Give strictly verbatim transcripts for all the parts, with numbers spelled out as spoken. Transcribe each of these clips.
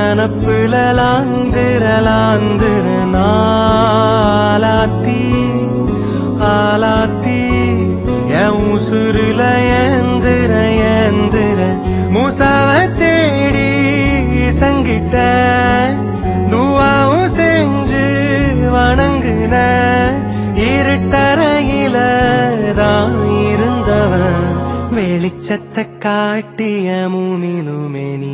நனப்புல லாந்திர லாந்திர நாளாத்தி ஆலாத்தி என் உசுருல ஏந்திர ஏந்திர மூசாவ தேடி சங்கிட்ட துவாவும் செஞ்சு வணங்குன இருட்டறையில தான் இருந்தவன் வெளிச்சத்தை காட்டிய மூமினுமே நீ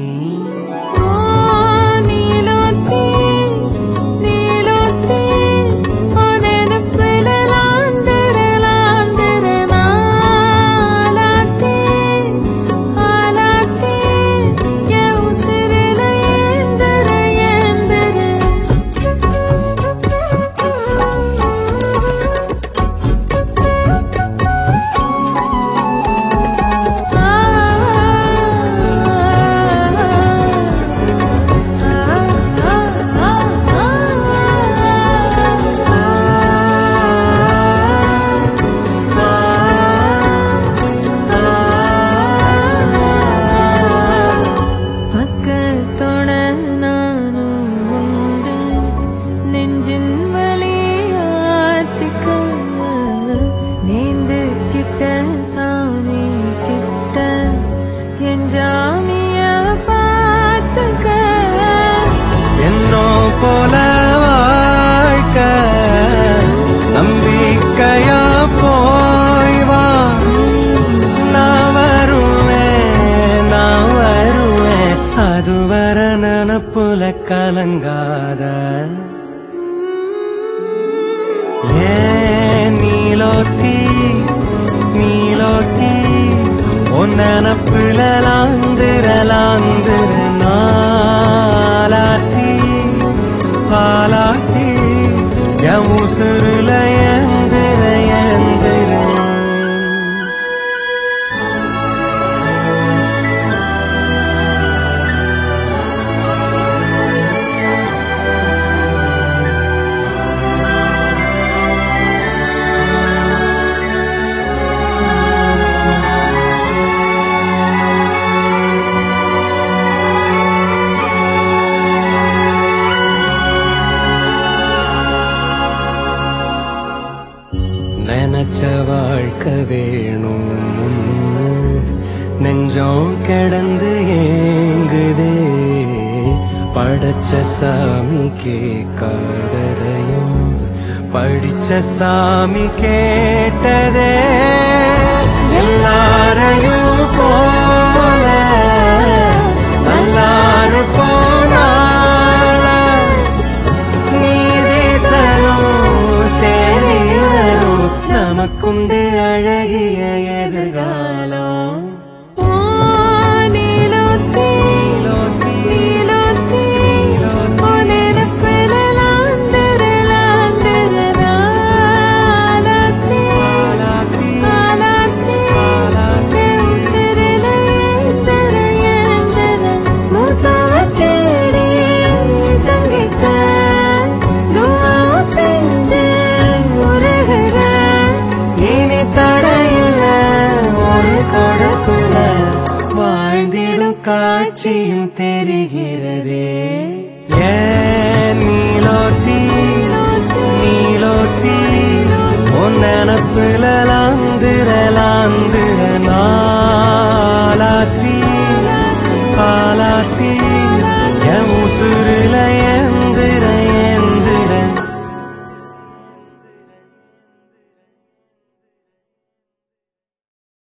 போல வாழ்க்க நம்பிக்கையா போய் வா நான் வருவேன் நான் வருவேன் அதுவர நனப்புல கலங்காத ஏன் நீலோத்தி நீலோத்தி உன் நனப்புல லாந்திர லாந்திர நாளாத்தி பாலாத்தி என் உசுருல ஏந்திர ஏந்திர நினைச்ச வாழ்க்கை வேணும் முன்னு நெஞ்சம் கிடந்து ஏங்குதே படைச்ச சாமி கேட்காததையும் படிச்ச சாமி கேட்டதே எல்லாரையும் போல நல்லாரு போனா நமக்குண்டு அழகிய எதிர்காலம் காட்சியும் தெரிகிறதே ஏன் நீலோத்தி நீலோத்தி உன் நனப்புல லாந்திர லாந்திர நாளாத்தி பாலாத்தி என் உசுரு